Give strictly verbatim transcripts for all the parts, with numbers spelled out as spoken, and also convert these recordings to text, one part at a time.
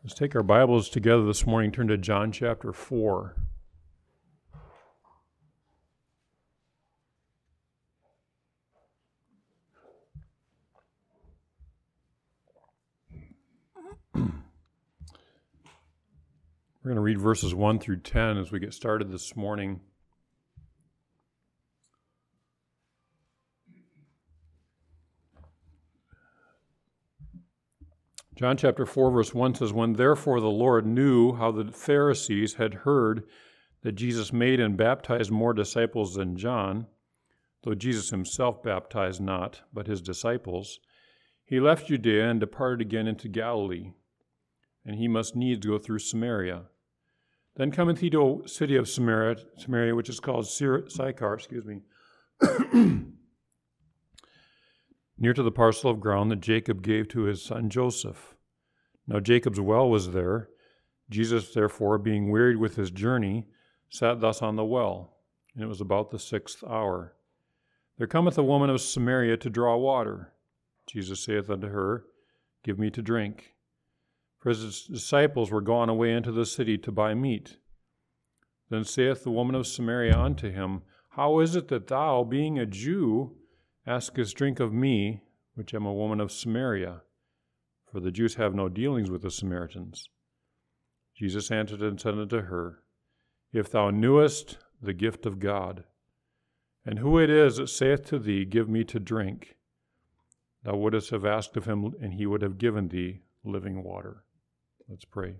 Let's take our Bibles together this morning, turn to John chapter four. We're going to read verses one through ten as we get started this morning. John chapter four, verse one says, "When therefore the Lord knew how the Pharisees had heard that Jesus made and baptized more disciples than John, though Jesus himself baptized not, but his disciples, he left Judea and departed again into Galilee. And he must needs go through Samaria. Then cometh he to a city of Samaria, Samaria which is called Sychar, excuse me, near to the parcel of ground that Jacob gave to his son Joseph. Now Jacob's well was there. Jesus, therefore, being wearied with his journey, sat thus on the well, and it was about the sixth hour. There cometh a woman of Samaria to draw water. Jesus saith unto her, Give me to drink. For his disciples were gone away into the city to buy meat. Then saith the woman of Samaria unto him, How is it that thou, being a Jew, askest drink of me, which am a woman of Samaria? For the Jews have no dealings with the Samaritans. Jesus answered and said unto her, If thou knewest the gift of God, and who it is that saith to thee, Give me to drink, thou wouldest have asked of him, and he would have given thee living water." Let's pray.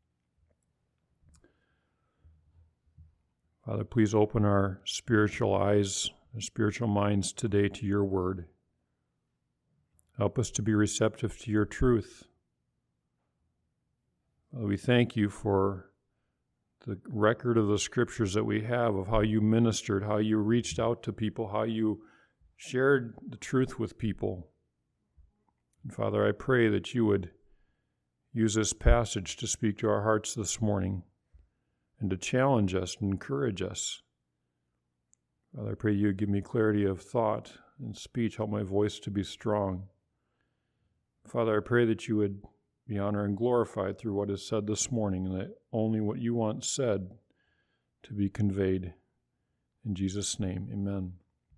Father, please open our spiritual eyes, our spiritual minds today to your word. Help us to be receptive to your truth. Father, we thank you for the record of the scriptures that we have of how you ministered, how you reached out to people, how you shared the truth with people. And Father, I pray that you would use this passage to speak to our hearts this morning and to challenge us and encourage us. Father, I pray you would give me clarity of thought and speech, help my voice to be strong. Father, I pray that you would be honored and glorified through what is said this morning, and that only what you want said to be conveyed. In Jesus' name, amen.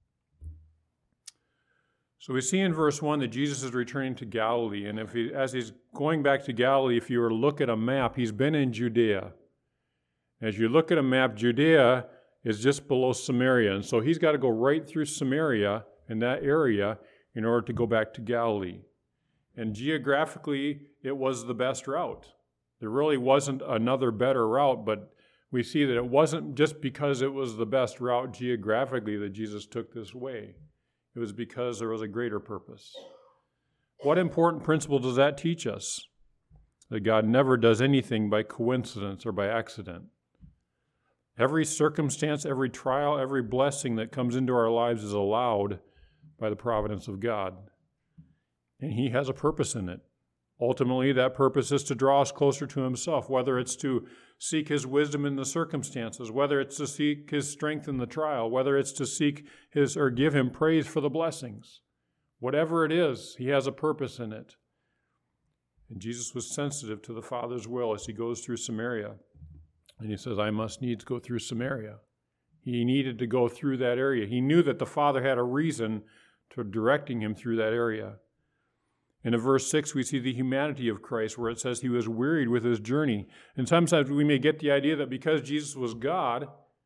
So we see in verse one that Jesus is returning to Galilee, and if he, as he's going back to Galilee, if you were to look at a map, he's been in Judea. As you look at a map, Judea is just below Samaria, and so he's got to go right through Samaria in that area in order to go back to Galilee. And geographically, it was the best route. There really wasn't another better route, but we see that it wasn't just because it was the best route geographically that Jesus took this way. It was because there was a greater purpose. What important principle does that teach us? That God never does anything by coincidence or by accident. Every circumstance, every trial, every blessing that comes into our lives is allowed by the providence of God. And he has a purpose in it. Ultimately, that purpose is to draw us closer to himself, whether it's to seek his wisdom in the circumstances, whether it's to seek his strength in the trial, whether it's to seek his or give him praise for the blessings. Whatever it is, he has a purpose in it. And Jesus was sensitive to the Father's will as he goes through Samaria. And he says, I must needs go through Samaria. He needed to go through that area. He knew that the Father had a reason to directing him through that area. And in verse six, we see the humanity of Christ, where it says he was wearied with his journey. And sometimes we may get the idea that because Jesus was God,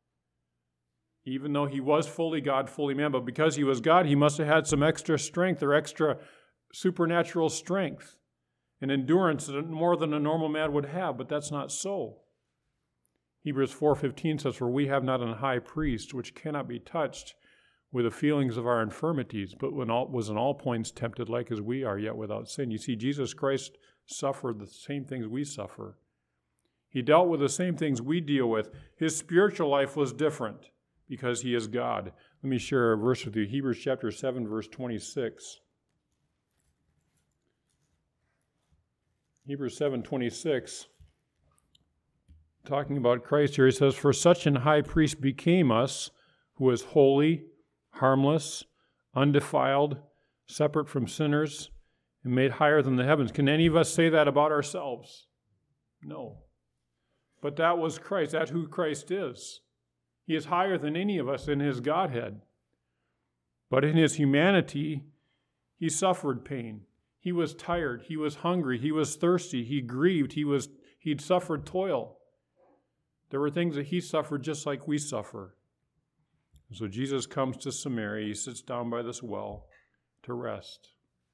even though he was fully God, fully man, but because he was God, he must have had some extra strength or extra supernatural strength and endurance that more than a normal man would have, but that's not so. Hebrews four fifteen says, For we have not an high priest which cannot be touched with the feelings of our infirmities, but when all, was in all points tempted like as we are, yet without sin. You see, Jesus Christ suffered the same things we suffer. He dealt with the same things we deal with. His spiritual life was different because he is God. Let me share a verse with you. Hebrews chapter seven, verse twenty-six. Hebrews seven twenty-six, talking about Christ here, he says, For such an high priest became us, who is holy, harmless, undefiled, separate from sinners, and made higher than the heavens. Can any of us say that about ourselves? No. But that was Christ. That's who Christ is. He is higher than any of us in his Godhead. But in his humanity, he suffered pain. He was tired. He was hungry. He was thirsty. He grieved. He was, he'd suffered toil. There were things that he suffered just like we suffer. So Jesus comes to Samaria. He sits down by this well to rest.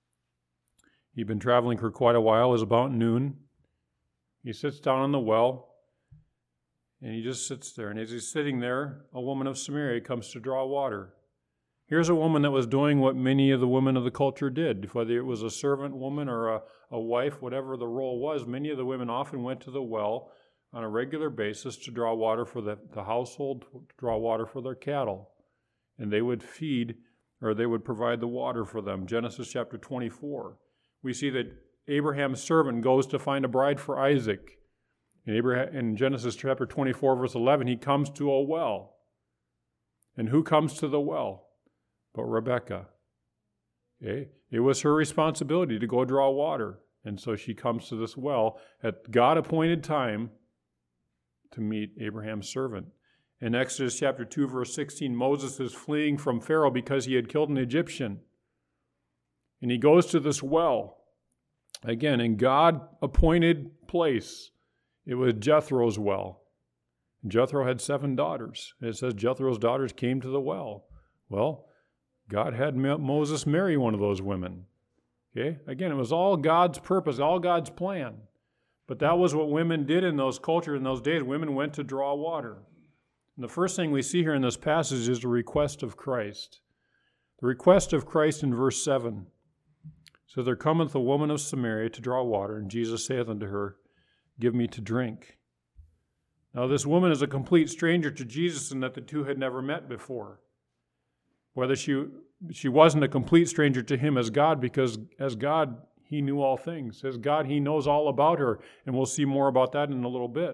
He'd been traveling for quite a while. It was about noon. He sits down on the well, and he just sits there. And as he's sitting there, a woman of Samaria comes to draw water. Here's a woman that was doing what many of the women of the culture did. Whether it was a servant woman or a, a wife, whatever the role was, many of the women often went to the well on a regular basis to draw water for the, the household, to draw water for their cattle. And they would feed, or they would provide the water for them. Genesis chapter twenty-four. We see that Abraham's servant goes to find a bride for Isaac. In, Abraham, in Genesis chapter twenty-four, verse eleven, he comes to a well. And who comes to the well? But Rebekah. Okay? It was her responsibility to go draw water. And so she comes to this well at God-appointed time to meet Abraham's servant. In Exodus chapter two, verse sixteen, Moses is fleeing from Pharaoh because he had killed an Egyptian. And he goes to this well. Again, in God-appointed place. It was Jethro's well. Jethro had seven daughters. It says Jethro's daughters came to the well. Well, God had Moses marry one of those women. Okay? Again, it was all God's purpose, all God's plan. But that was what women did in those cultures in those days. Women went to draw water. And the first thing we see here in this passage is the request of Christ. The request of Christ in verse seven. So there cometh a woman of Samaria to draw water, and Jesus saith unto her, Give me to drink. Now this woman is a complete stranger to Jesus in that the two had never met before. Whether she she wasn't a complete stranger to him as God, because as God, he knew all things. As God, he knows all about her, and we'll see more about that in a little bit.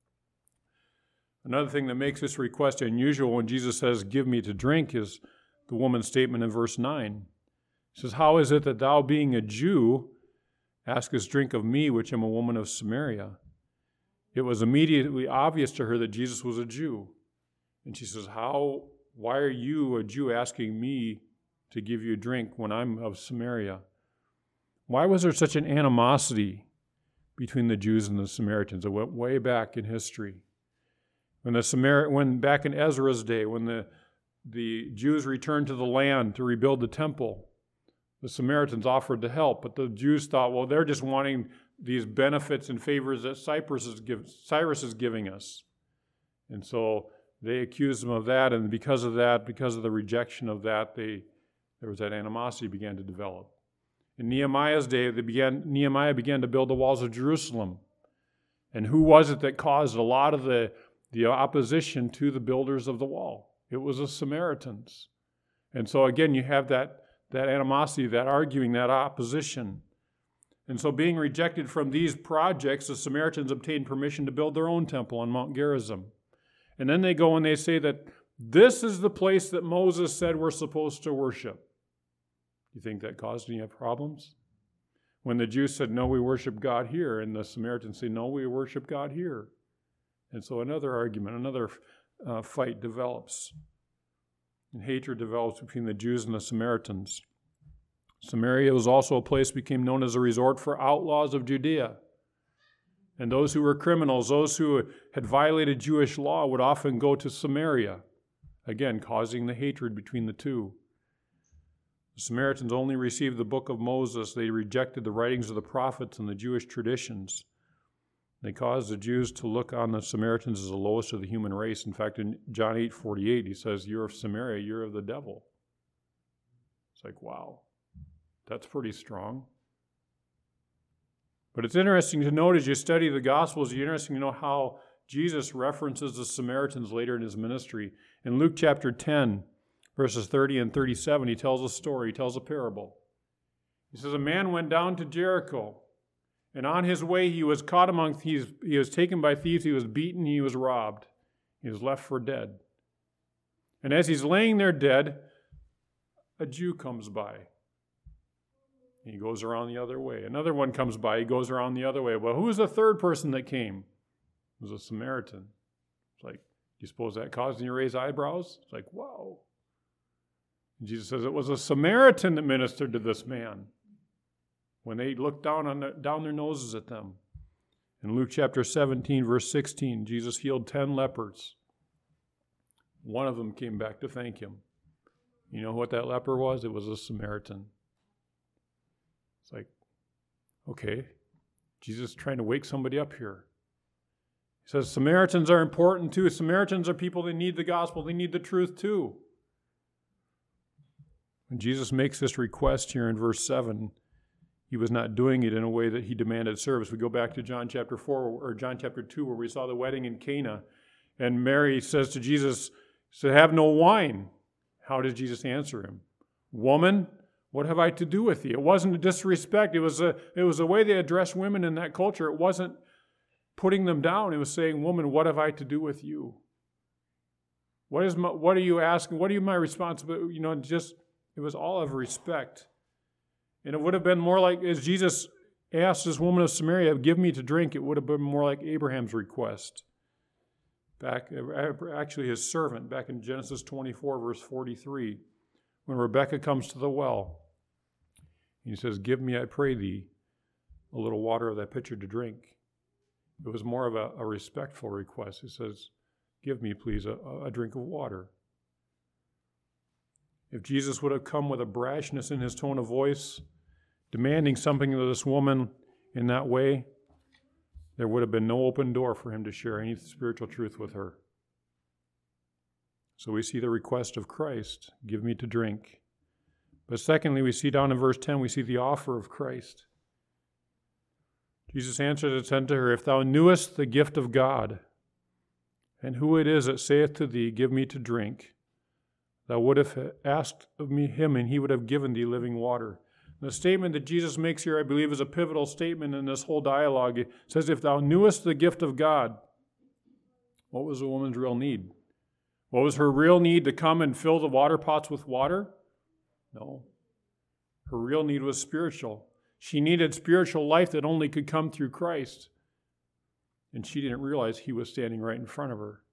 Another thing that makes this request unusual when Jesus says, Give me to drink, is the woman's statement in verse nine. He says, How is it that thou, being a Jew, askest drink of me, which am a woman of Samaria? It was immediately obvious to her that Jesus was a Jew. And she says, How, why are you, a Jew, asking me to give you a drink when I'm of Samaria? Why was there such an animosity between the Jews and the Samaritans? It went way back in history. When the Samar- when back in Ezra's day, when the, the Jews returned to the land to rebuild the temple, the Samaritans offered to help, but the Jews thought, well, they're just wanting these benefits and favors that Cyrus is, give, Cyrus is giving us. And so they accused them of that, and because of that, because of the rejection of that, they there was that animosity began to develop. In Nehemiah's day, they began, Nehemiah began to build the walls of Jerusalem. And who was it that caused a lot of the, the opposition to the builders of the wall? It was the Samaritans. And so again, you have that that animosity, that arguing, that opposition. And so being rejected from these projects, the Samaritans obtained permission to build their own temple on Mount Gerizim. And then they go and they say that this is the place that Moses said we're supposed to worship. You think that caused any problems? When the Jews said, no, we worship God here, and the Samaritans say, no, we worship God here. And so another argument, another uh, fight develops. And hatred develops between the Jews and the Samaritans. Samaria was also a place that became known as a resort for outlaws of Judea. And those who were criminals, those who had violated Jewish law, would often go to Samaria, again, causing the hatred between the two. The Samaritans only received the book of Moses. They rejected the writings of the prophets and the Jewish traditions. They caused the Jews to look on the Samaritans as the lowest of the human race. In fact, in John eight forty-eight, he says, you're of Samaria, you're of the devil. It's like, wow, that's pretty strong. But it's interesting to note as you study the Gospels, it's interesting to know how Jesus references the Samaritans later in his ministry. In Luke chapter ten, verses thirty and thirty-seven, he tells a story, he tells a parable. He says, a man went down to Jericho, and on his way he was caught among thieves. He was taken by thieves, he was beaten, he was robbed. He was left for dead. And as he's laying there dead, a Jew comes by. He goes around the other way. Another one comes by. He goes around the other way. Well, who was the third person that came? It was a Samaritan. It's like, do you suppose that caused you to raise eyebrows? It's like, wow. And Jesus says it was a Samaritan that ministered to this man when they looked down on the, down their noses at them. In Luke chapter seventeen, verse sixteen, Jesus healed ten lepers. One of them came back to thank him. You know what that leper was? It was a Samaritan. It's like, okay, Jesus is trying to wake somebody up here. He says Samaritans are important too. Samaritans are people that need the gospel. They need the truth too. When Jesus makes this request here in verse seven, he was not doing it in a way that he demanded service. We go back to John chapter four or John chapter two where we saw the wedding in Cana. And Mary says to Jesus, said, have no wine. How did Jesus answer him? Woman, what have I to do with thee? It wasn't a disrespect. It was a, it was a way they addressed women in that culture. It wasn't putting them down. It was saying, woman, what have I to do with you? What is my, what are you asking? What are you my responsibility? You know, just, it was all of respect. And it would have been more like, as Jesus asked this woman of Samaria, give me to drink, it would have been more like Abraham's request. Back, actually his servant, back in Genesis twenty-four, verse forty-three, when Rebekah comes to the well, he says, give me, I pray thee, a little water of that pitcher to drink. It was more of a, a respectful request. He says, give me, please, a, a drink of water. If Jesus would have come with a brashness in his tone of voice, demanding something of this woman in that way, there would have been no open door for him to share any spiritual truth with her. So we see the request of Christ, give me to drink. But secondly, we see down in verse ten, we see the offer of Christ. Jesus answered and said to her, if thou knewest the gift of God, and who it is that saith to thee, give me to drink, thou would have asked of me him, and he would have given thee living water. The statement that Jesus makes here, I believe, is a pivotal statement in this whole dialogue. It says, if thou knewest the gift of God, what was the woman's real need? What was her real need, to come and fill the water pots with water? No. Her real need was spiritual. She needed spiritual life that only could come through Christ. And she didn't realize he was standing right in front of her.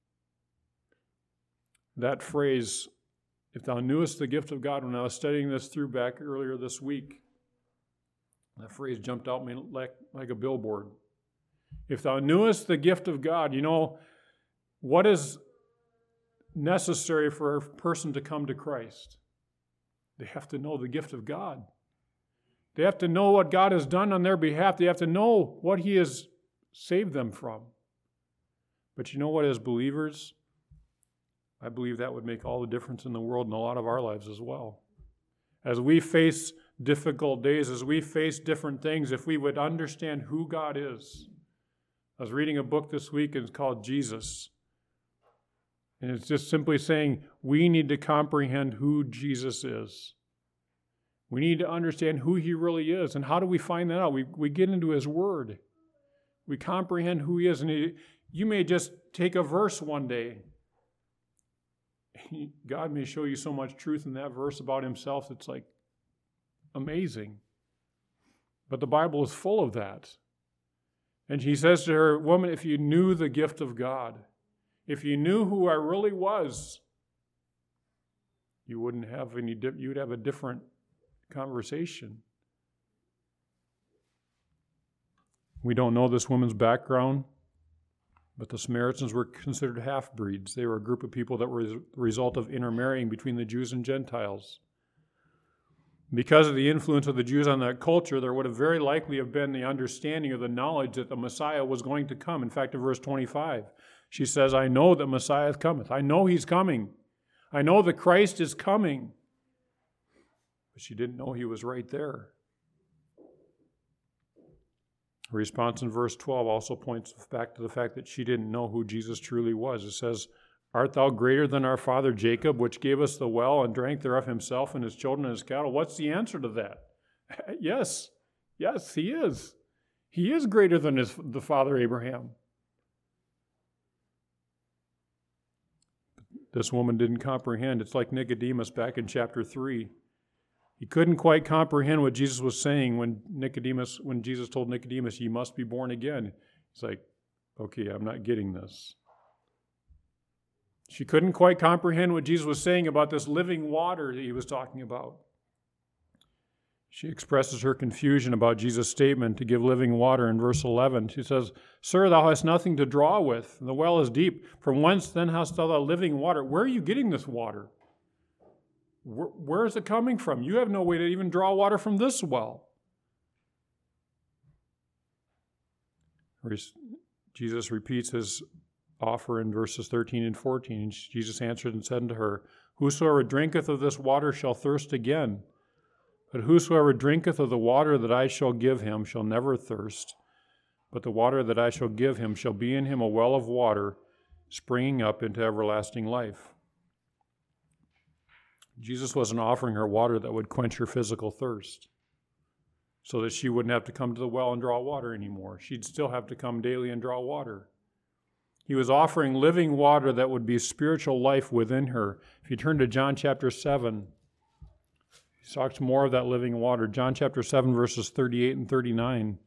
That phrase, if thou knewest the gift of God, when I was studying this through back earlier this week, that phrase jumped out me like, like a billboard. If thou knewest the gift of God, you know, what is necessary for a person to come to Christ? They have to know the gift of God. They have to know what God has done on their behalf. They have to know what he has saved them from. But you know what, as believers, I believe that would make all the difference in the world and a lot of our lives as well. As we face difficult days, as we face different things, if we would understand who God is. I was reading a book this week, and it's called Jesus. And it's just simply saying we need to comprehend who Jesus is. We need to understand who he really is. And how do we find that out? We, we get into his word. We comprehend who he is. And he, you may just take a verse one day. God may show you so much truth in that verse about himself. It's like amazing. But the Bible is full of that. And he says to her, woman, if you knew the gift of God, if you knew who I really was, you wouldn't have any, you'd have a different conversation. We don't know this woman's background, but the Samaritans were considered half-breeds. They were a group of people that were the result of intermarrying between the Jews and Gentiles. Because of the influence of the Jews on that culture, there would have very likely have been the understanding or the knowledge that the Messiah was going to come. In fact, in verse twenty-five, she says, I know that Messiah cometh. I know he's coming. I know the Christ is coming. But she didn't know he was right there. Her response in verse twelve also points back to the fact that she didn't know who Jesus truly was. It says, art thou greater than our father Jacob, which gave us the well and drank thereof himself and his children and his cattle? What's the answer to that? Yes, yes, he is. He is greater than his, the father Abraham. This woman didn't comprehend. It's like Nicodemus back in chapter three. He couldn't quite comprehend what Jesus was saying when Nicodemus, when Jesus told Nicodemus, "You must be born again." He's like, "Okay, I'm not getting this." She couldn't quite comprehend what Jesus was saying about this living water that he was talking about. She expresses her confusion about Jesus' statement to give living water in verse eleven. She says, "Sir, thou hast nothing to draw with, and the well is deep. From whence then hast thou the living water?" Where are you getting this water? Where, where is it coming from? You have no way to even draw water from this well. Jesus repeats his offer in verses thirteen and fourteen. Jesus answered and said unto her, "Whosoever drinketh of this water shall thirst again. But whosoever drinketh of the water that I shall give him shall never thirst. But the water that I shall give him shall be in him a well of water, springing up into everlasting life." Jesus wasn't offering her water that would quench her physical thirst, so that she wouldn't have to come to the well and draw water anymore. She'd still have to come daily and draw water. He was offering living water that would be spiritual life within her. If you turn to John chapter seven, he talks more of that living water. John chapter seven, verses thirty-eight and thirty-nine.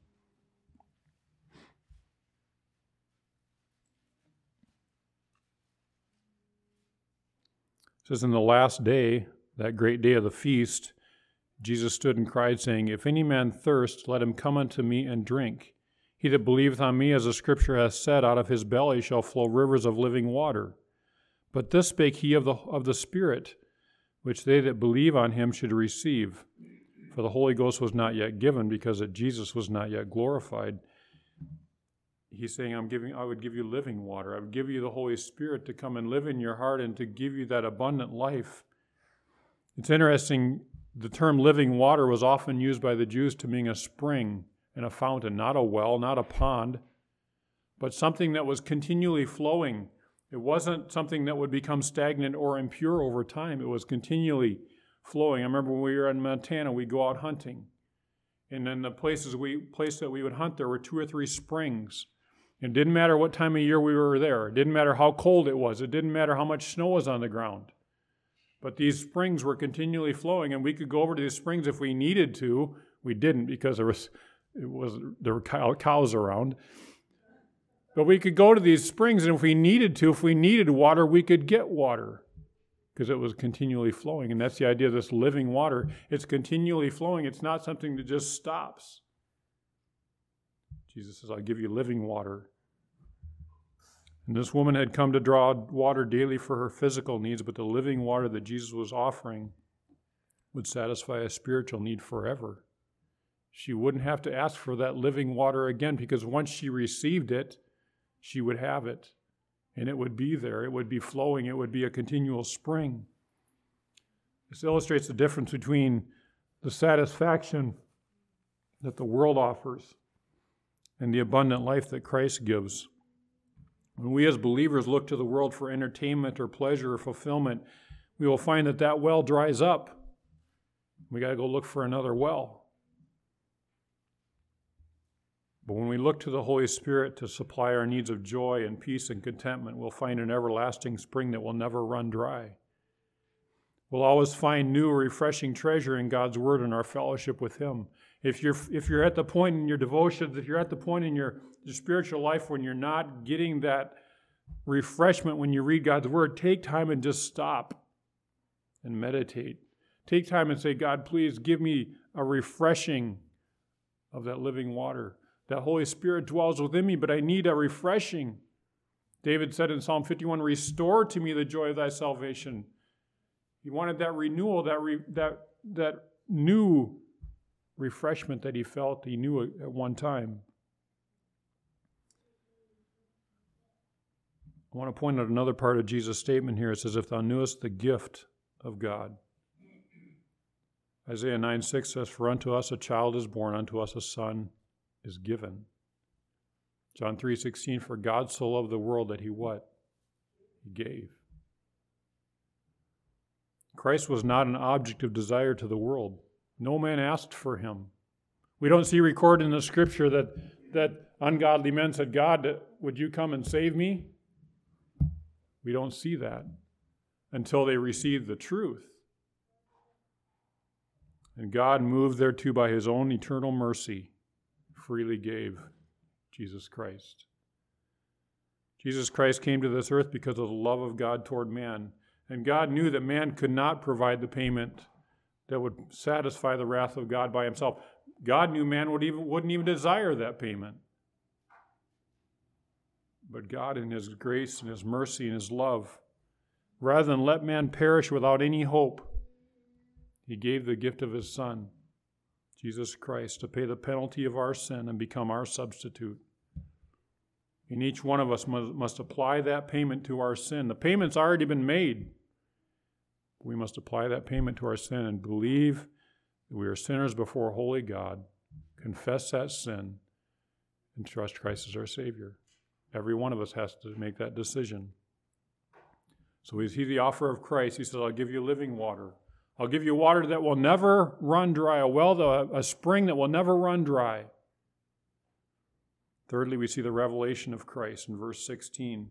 It says, "In the last day, that great day of the feast, Jesus stood and cried, saying, If any man thirst, let him come unto me and drink. He that believeth on me, as the Scripture hath said, out of his belly shall flow rivers of living water. But this spake he of the, of the Spirit, which they that believe on him should receive. For the Holy Ghost was not yet given, because that Jesus was not yet glorified." He's saying, I'm giving, I would give you living water. I would give you the Holy Spirit to come and live in your heart and to give you that abundant life. It's interesting, the term living water was often used by the Jews to mean a spring and a fountain, not a well, not a pond, but something that was continually flowing. It wasn't something that would become stagnant or impure over time. It was continually flowing. I remember when we were in Montana, we'd go out hunting. And in the places we place that we would hunt, there were two or three springs. It didn't matter what time of year we were there. It didn't matter how cold it was. It didn't matter how much snow was on the ground. But these springs were continually flowing, and we could go over to these springs if we needed to. We didn't, because there was, it was there were cow, cows around. But we could go to these springs, and if we needed to, if we needed water, we could get water, because it was continually flowing. And that's the idea of this living water. It's continually flowing. It's not something that just stops. Jesus says, I'll give you living water. And this woman had come to draw water daily for her physical needs, but the living water that Jesus was offering would satisfy a spiritual need forever. She wouldn't have to ask for that living water again, because once she received it, she would have it. And it would be there. It would be flowing. It would be a continual spring. This illustrates the difference between the satisfaction that the world offers and the abundant life that Christ gives. When we as believers look to the world for entertainment or pleasure or fulfillment, we will find that that well dries up. We got to go look for another well. But when we look to the Holy Spirit to supply our needs of joy and peace and contentment, we'll find an everlasting spring that will never run dry. We'll always find new, refreshing treasure in God's Word and our fellowship with Him. If you're if you're at the point in your devotions, if you're at the point in your, your spiritual life when you're not getting that refreshment when you read God's Word, take time and just stop and meditate. Take time and say, God, please give me a refreshing of that living water. That Holy Spirit dwells within me, but I need a refreshing. David said in Psalm fifty-one, restore to me the joy of thy salvation. He wanted that renewal, that re, that that new refreshment that he felt, he knew at one time. I want to point out another part of Jesus' statement here. It says, if thou knewest the gift of God. Isaiah nine six says, for unto us a child is born, unto us a son is given. John three sixteen, for God so loved the world that he what? He gave. Christ was not an object of desire to the world. No man asked for him. We don't see recorded in the Scripture that, that ungodly men said, God, would you come and save me? We don't see that until they received the truth. And God, moved thereto by his own eternal mercy, freely gave Jesus Christ. Jesus Christ came to this earth because of the love of God toward man. And God knew that man could not provide the payment that would satisfy the wrath of God by himself. God knew man would even, wouldn't even desire that payment. But God, in his grace and his mercy and his love, rather than let man perish without any hope, he gave the gift of his Son, Jesus Christ, to pay the penalty of our sin and become our substitute. And each one of us must, must apply that payment to our sin. The payment's already been made. We must apply that payment to our sin and believe that we are sinners before a holy God, confess that sin, and trust Christ as our Savior. Every one of us has to make that decision. So we see the offer of Christ. He says, I'll give you living water. I'll give you water that will never run dry, a well, a spring that will never run dry. Thirdly, we see the revelation of Christ in verse sixteen.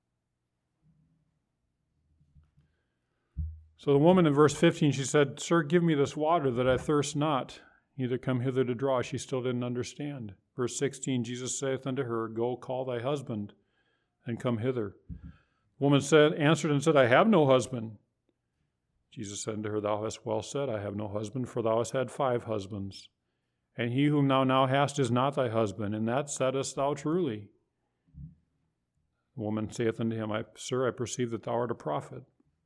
So the woman in verse fifteen, she said, Sir, give me this water that I thirst not, neither come hither to draw. She still didn't understand. Verse sixteen, Jesus saith unto her, Go, call thy husband, and come hither. The woman said, answered and said, I have no husband. Jesus said unto her, Thou hast well said, I have no husband, for thou hast had five husbands. And he whom thou now hast is not thy husband, and that saidst thou truly. The woman saith unto him, I, Sir, I perceive that thou art a prophet.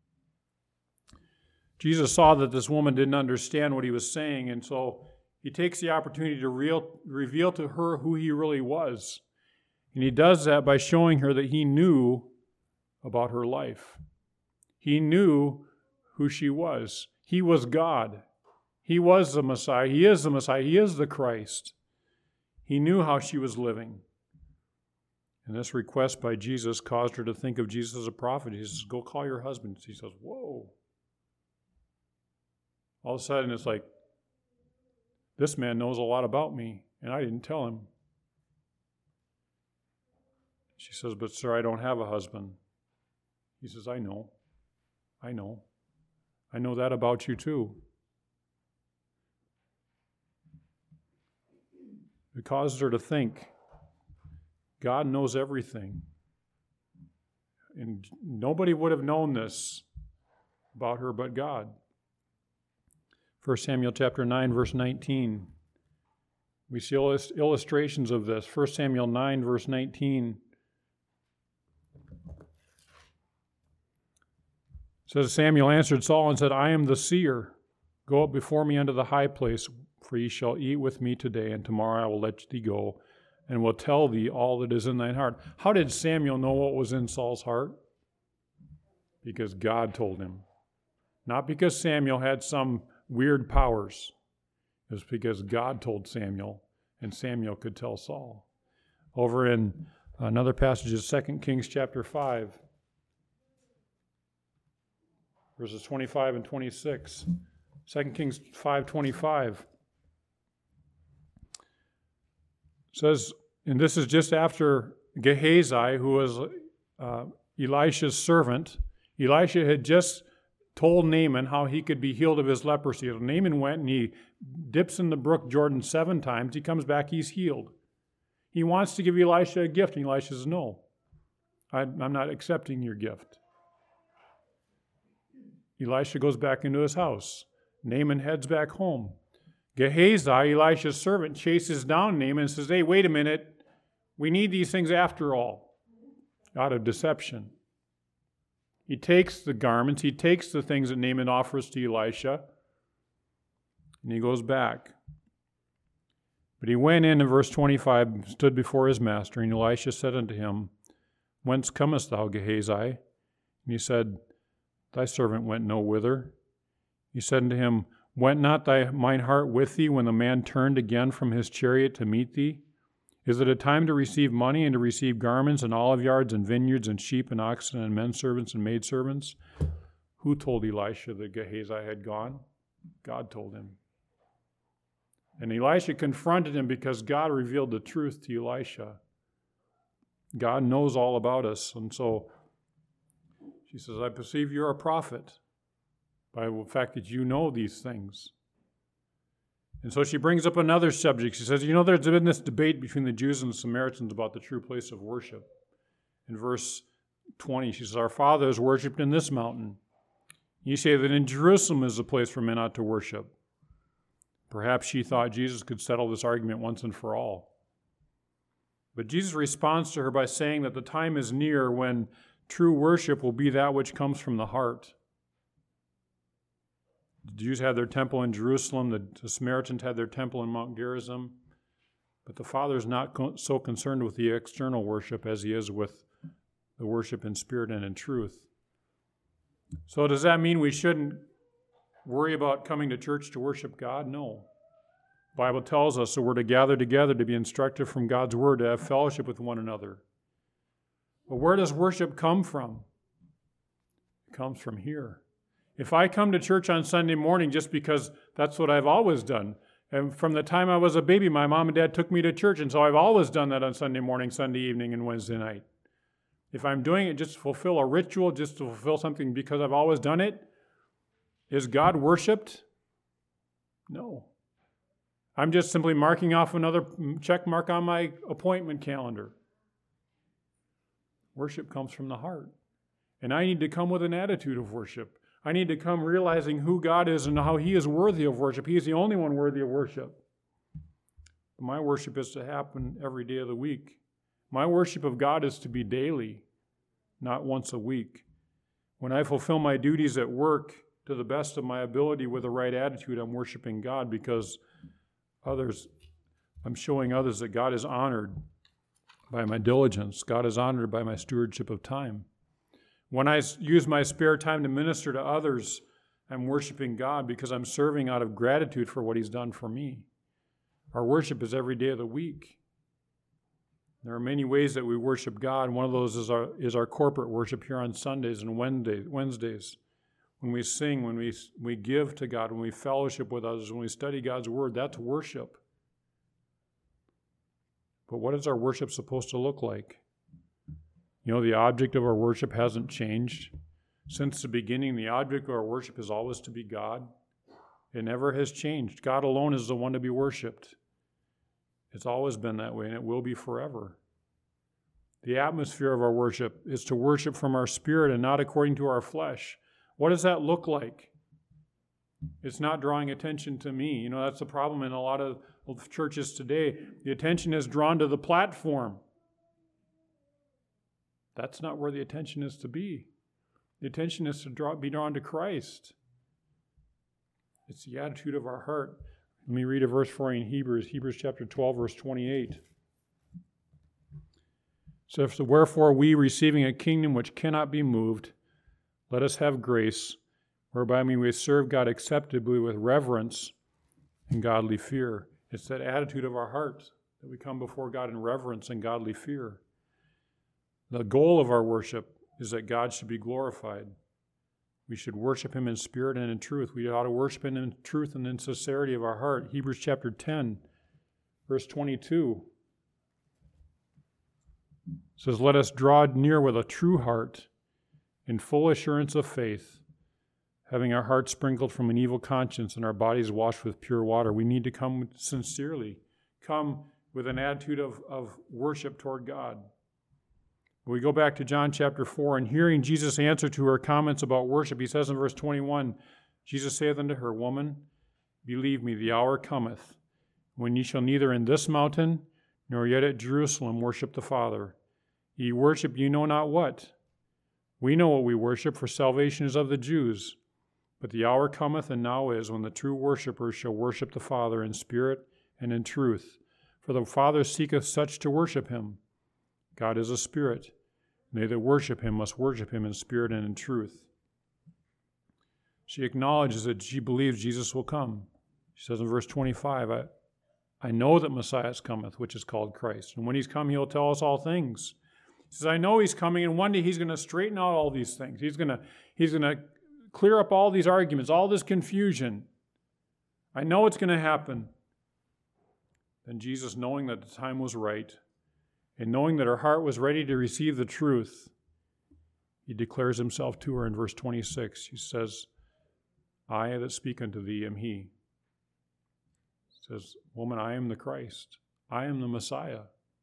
Jesus saw that this woman didn't understand what he was saying, and so he takes the opportunity to real, reveal to her who he really was. And he does that by showing her that he knew about her life. He knew who she was. He was God. He was the Messiah. He is the Messiah. He is the Christ. He knew how she was living. And this request by Jesus caused her to think of Jesus as a prophet. He says, Go call your husband. She says, Whoa. All of a sudden, it's like, this man knows a lot about me, and I didn't tell him. She says, But sir, I don't have a husband. He says, I know. I know. I know that about you too. It causes her to think, God knows everything. And nobody would have known this about her but God. First Samuel chapter nine, verse nineteen. We see illustrations of this. First Samuel nine, verse nineteen. It says, Samuel answered Saul and said, I am the seer. Go up before me unto the high place, for ye shall eat with me today, and tomorrow I will let thee go, and will tell thee all that is in thine heart. How did Samuel know what was in Saul's heart? Because God told him. Not because Samuel had some weird powers. It was because God told Samuel, and Samuel could tell Saul. Over in another passage of Second Kings chapter five, verses twenty-five and twenty-six. Second Kings five twenty-five says, and this is just after Gehazi, who was uh, Elisha's servant. Elisha had just told Naaman how he could be healed of his leprosy. So Naaman went and he dips in the brook Jordan seven times. He comes back, he's healed. He wants to give Elisha a gift, and Elisha says, no, I'm not accepting your gift. Elisha goes back into his house. Naaman heads back home. Gehazi, Elisha's servant, chases down Naaman and says, hey, wait a minute. We need these things after all. Out of deception. He takes the garments, he takes the things that Naaman offers to Elisha, and he goes back. But he went in, in verse twenty-five, stood before his master, and Elisha said unto him, Whence comest thou, Gehazi? And he said, Thy servant went no whither. He said unto him, Went not thy mine heart with thee when the man turned again from his chariot to meet thee? Is it a time to receive money and to receive garments and olive yards and vineyards and sheep and oxen and men servants and maid servants? Who told Elisha that Gehazi had gone? God told him. And Elisha confronted him because God revealed the truth to Elisha. God knows all about us. And so she says, I perceive you're a prophet by the fact that you know these things. And so she brings up another subject. She says, you know, there's been this debate between the Jews and the Samaritans about the true place of worship. In verse twenty, she says, our father is worshipped in this mountain. You say that in Jerusalem is the place for men ought to worship. Perhaps she thought Jesus could settle this argument once and for all. But Jesus responds to her by saying that the time is near when true worship will be that which comes from the heart. The Jews had their temple in Jerusalem. The, the Samaritans had their temple in Mount Gerizim. But the Father is not co- so concerned with the external worship as he is with the worship in spirit and in truth. So does that mean we shouldn't worry about coming to church to worship God? No. The Bible tells us that we're to gather together to be instructed from God's word, to have fellowship with one another. But where does worship come from? It comes from here. If I come to church on Sunday morning just because that's what I've always done, and from the time I was a baby, my mom and dad took me to church, and so I've always done that on Sunday morning, Sunday evening, and Wednesday night. If I'm doing it just to fulfill a ritual, just to fulfill something because I've always done it, is God worshipped? No. I'm just simply marking off another check mark on my appointment calendar. Worship comes from the heart. And I need to come with an attitude of worship. I need to come realizing who God is and how he is worthy of worship. He is the only one worthy of worship. My worship is to happen every day of the week. My worship of God is to be daily, not once a week. When I fulfill my duties at work to the best of my ability with the right attitude, I'm worshiping God because others, I'm showing others that God is honored by my diligence. God is honored by my stewardship of time. When I use my spare time to minister to others, I'm worshiping God because I'm serving out of gratitude for what he's done for me. Our worship is every day of the week. There are many ways that we worship God. One of those is our, is our corporate worship here on Sundays and Wednesdays. When we sing, when we, we give to God, when we fellowship with others, when we study God's word, that's worship. But what is our worship supposed to look like? You know, the object of our worship hasn't changed. Since the beginning, the object of our worship is always to be God. It never has changed. God alone is the one to be worshiped. It's always been that way, and it will be forever. The atmosphere of our worship is to worship from our spirit and not according to our flesh. What does that look like? It's not drawing attention to me. You know, that's the problem in a lot of churches today. The attention is drawn to the platform. That's not where the attention is to be. The attention is to draw, be drawn to Christ. It's the attitude of our heart. Let me read a verse for you in Hebrews, Hebrews chapter twelve, verse twenty-eight. So, wherefore we, receiving a kingdom which cannot be moved, let us have grace, whereby we may serve God acceptably with reverence and godly fear. It's that attitude of our heart that we come before God in reverence and godly fear. The goal of our worship is that God should be glorified. We should worship him in spirit and in truth. We ought to worship him in truth and in sincerity of our heart. Hebrews chapter ten, verse twenty-two says, let us draw near with a true heart in full assurance of faith, having our hearts sprinkled from an evil conscience and our bodies washed with pure water. We need to come sincerely, come with an attitude of, of worship toward God. We go back to John chapter four, and hearing Jesus' answer to her comments about worship, he says in verse twenty-one, Jesus saith unto her, Woman, believe me, the hour cometh, when ye shall neither in this mountain, nor yet at Jerusalem worship the Father. Ye worship ye know not what. We know what we worship, for salvation is of the Jews. But the hour cometh, and now is, when the true worshipers shall worship the Father in spirit and in truth. For the Father seeketh such to worship him. God is a spirit, and they that worship him must worship him in spirit and in truth. She acknowledges that she believes Jesus will come. She says in verse twenty-five, I, I know that Messiah cometh, which is called Christ. And when he's come, he'll tell us all things. She says, I know he's coming, and one day he's going to straighten out all these things. He's going to, he's going to clear up all these arguments, all this confusion. I know it's going to happen. Then Jesus, knowing that the time was right, and knowing that her heart was ready to receive the truth, he declares himself to her in verse twenty-six. He says, I that speak unto thee am he. He says, woman, I am the Christ. I am the Messiah.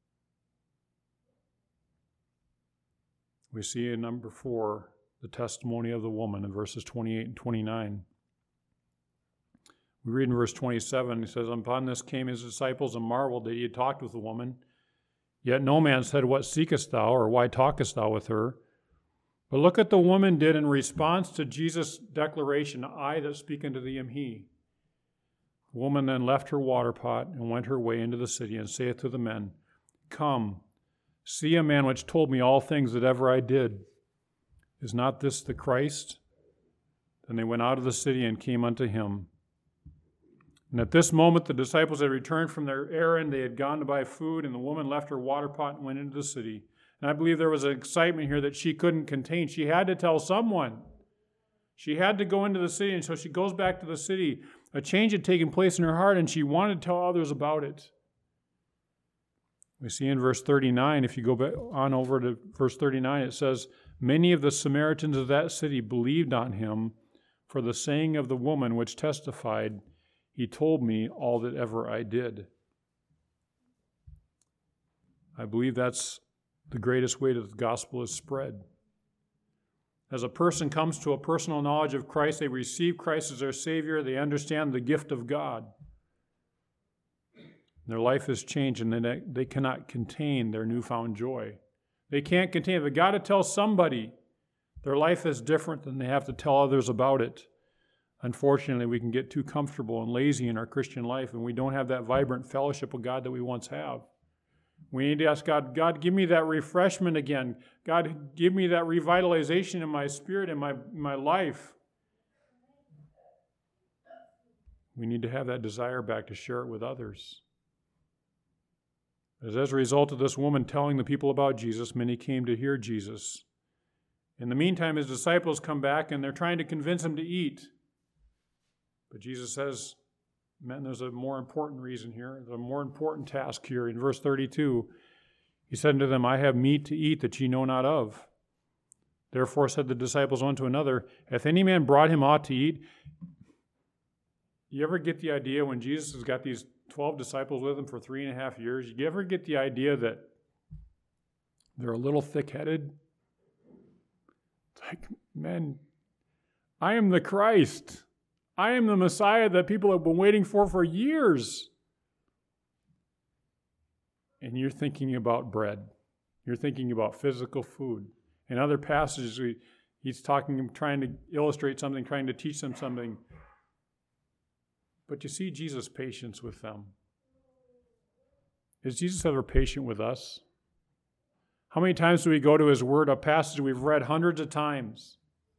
We see in number four, the testimony of the woman in verses twenty-eight and twenty-nine. We read in verse twenty-seven, he says, upon this came his disciples and marveled that he had talked with the woman. Yet no man said, what seekest thou, or why talkest thou with her? But look at the woman did in response to Jesus' declaration, I that speak unto thee am he. The woman then left her water pot and went her way into the city, and saith to the men, come, see a man which told me all things that ever I did. Is not this the Christ? Then they went out of the city and came unto him. And at this moment the disciples had returned from their errand. They had gone to buy food, and the woman left her water pot and went into the city. And I believe there was an excitement here that she couldn't contain. She had to tell someone. She had to go into the city, and so she goes back to the city. A change had taken place in her heart, and she wanted to tell others about it. We see in verse thirty-nine, if you go back on over to verse thirty-nine, it says, many of the Samaritans of that city believed on him for the saying of the woman which testified, he told me all that ever I did. I believe that's the greatest way that the gospel is spread. As a person comes to a personal knowledge of Christ, they receive Christ as their Savior, they understand the gift of God. Their life has changed, and they, they cannot contain their newfound joy. They can't contain it. They've got to tell somebody their life is different, and they have to tell others about it. Unfortunately, we can get too comfortable and lazy in our Christian life, and we don't have that vibrant fellowship with God that we once have. We need to ask God, God, give me that refreshment again. God, give me that revitalization in my spirit and my, my life. We need to have that desire back to share it with others. As, as a result of this woman telling the people about Jesus, many came to hear Jesus. In the meantime, his disciples come back and they're trying to convince him to eat. But Jesus says, man, there's a more important reason here. There's a more important task here. In verse thirty-two, he said unto them, I have meat to eat that ye know not of. Therefore said the disciples one to another, hath any man brought him aught to eat? You ever get the idea when Jesus has got these twelve disciples with him for three and a half years, you ever get the idea that they're a little thick-headed? It's like, man, I am the Christ. I am the Messiah that people have been waiting for for years. And you're thinking about bread. You're thinking about physical food. In other passages, we, he's talking, trying to illustrate something, trying to teach them something. But you see Jesus' patience with them. Is Jesus ever patient with us? How many times do we go to his word, a passage we've read hundreds of times?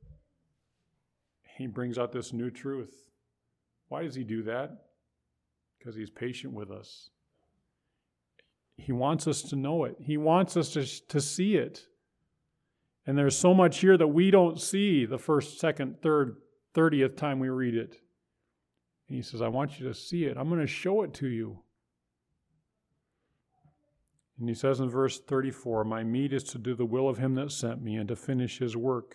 He brings out this new truth. Why does he do that? Because he's patient with us. He wants us to know it. He wants us to, to see it. And there's so much here that we don't see the first, second, third, thirtieth time we read it. And he says, I want you to see it. I'm going to show it to you. And he says in verse thirty-four, my meat is to do the will of him that sent me and to finish his work.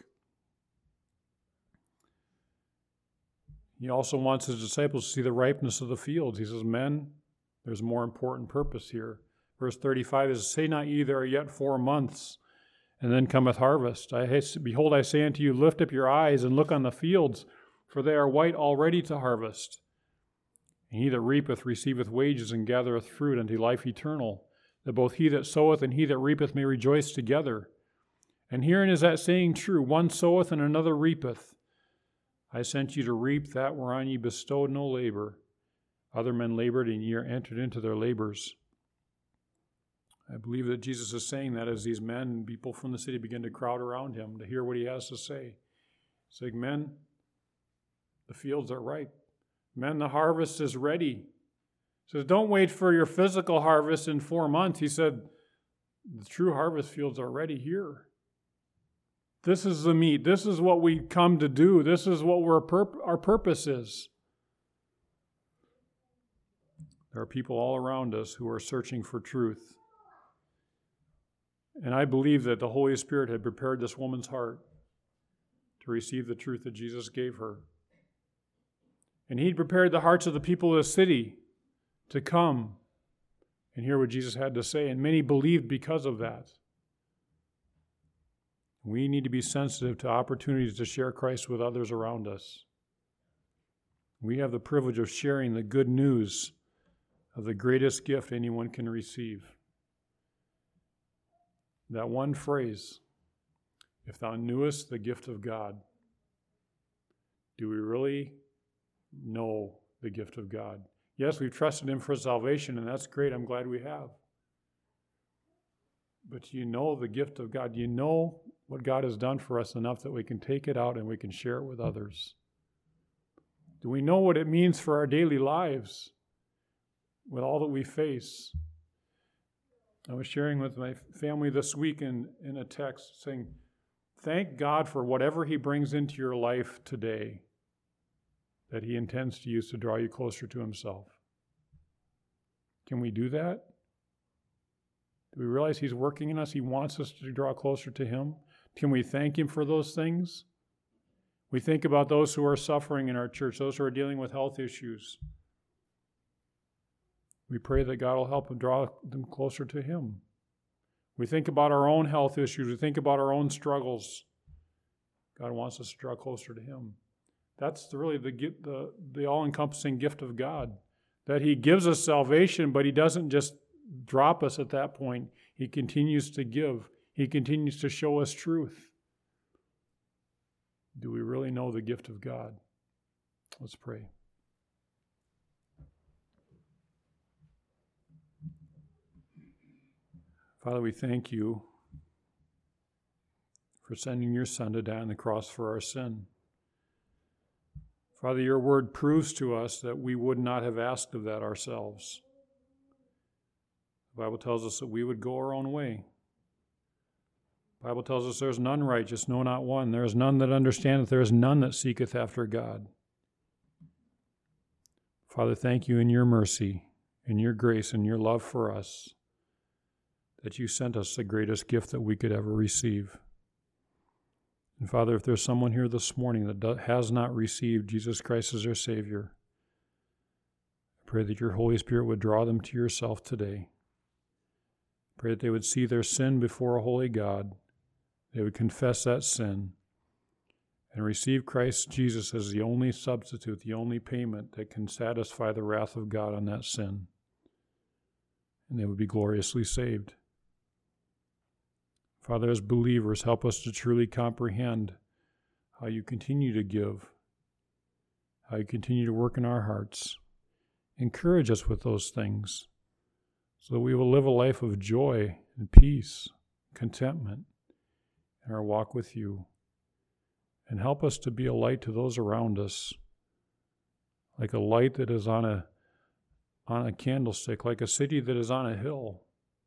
He also wants his disciples to see the ripeness of the fields. He says, men, there's a more important purpose here. Verse thirty-five is, say not ye, there are yet four months, and then cometh harvest. I, behold, I say unto you, lift up your eyes and look on the fields, for they are white already to harvest. And he that reapeth receiveth wages and gathereth fruit unto life eternal, that both he that soweth and he that reapeth may rejoice together. And herein is that saying true, one soweth and another reapeth. I sent you to reap that whereon ye bestowed no labor. Other men labored, and ye are entered into their labors. I believe that Jesus is saying that as these men and people from the city begin to crowd around him to hear what he has to say. He's saying, men, the fields are ripe. Men, the harvest is ready. He says, don't wait for your physical harvest in four months. He said, the true harvest fields are ready here. This is the meat. This is what we come to do. This is what we're pur- our purpose is. There are people all around us who are searching for truth. And I believe that the Holy Spirit had prepared this woman's heart to receive the truth that Jesus gave her. And he'd prepared the hearts of the people of the city to come and hear what Jesus had to say, and many believed because of that. We need to be sensitive to opportunities to share Christ with others around us. We have the privilege of sharing the good news of the greatest gift anyone can receive. That one phrase, if thou knewest the gift of God. Do we really know the gift of God? Yes, we've trusted Him for salvation, and that's great. I'm glad we have. But you know the gift of God. You know what God has done for us enough that we can take it out and we can share it with others. Do we know what it means for our daily lives with all that we face? I was sharing with my family this week in, in a text saying, thank God for whatever He brings into your life today that He intends to use to draw you closer to Himself. Can we do that? Do we realize He's working in us? He wants us to draw closer to Him. Can we thank Him for those things? We think about those who are suffering in our church, those who are dealing with health issues. We pray that God will help them draw them closer to Him. We think about our own health issues. We think about our own struggles. God wants us to draw closer to Him. That's really the, the, the all-encompassing gift of God, that He gives us salvation, but He doesn't just drop us at that point. He continues to give. He continues to show us truth. Do we really know the gift of God? Let's pray. Father, we thank You for sending Your Son to die on the cross for our sin. Father, Your word proves to us that we would not have asked of that ourselves. The Bible tells us that we would go our own way. The Bible tells us there's none righteous, no, not one. There is none that understandeth, there is none that seeketh after God. Father, thank You in Your mercy, in Your grace, and Your love for us, that You sent us the greatest gift that we could ever receive. And Father, if there's someone here this morning that has not received Jesus Christ as their Savior, I pray that Your Holy Spirit would draw them to Yourself today. I pray that they would see their sin before a holy God. They would confess that sin and receive Christ Jesus as the only substitute, the only payment that can satisfy the wrath of God on that sin. And they would be gloriously saved. Father, as believers, help us to truly comprehend how You continue to give, how You continue to work in our hearts. Encourage us with those things so that we will live a life of joy and peace, contentment in our walk with You. And help us to be a light to those around us, like a light that is on a, on a candlestick, like a city that is on a hill.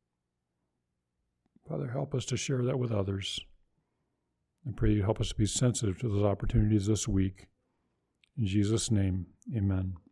Father, help us to share that with others. I pray You help us to be sensitive to those opportunities this week. In Jesus' name, amen.